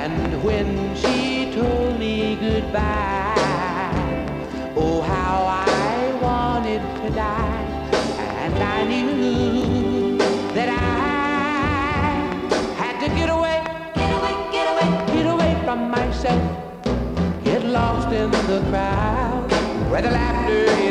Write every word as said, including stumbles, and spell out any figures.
And when she told me goodbye, oh, how I wanted to die. And I knew that I had to get away, get away, get away, get away from myself, get lost in the crowd where the laughter is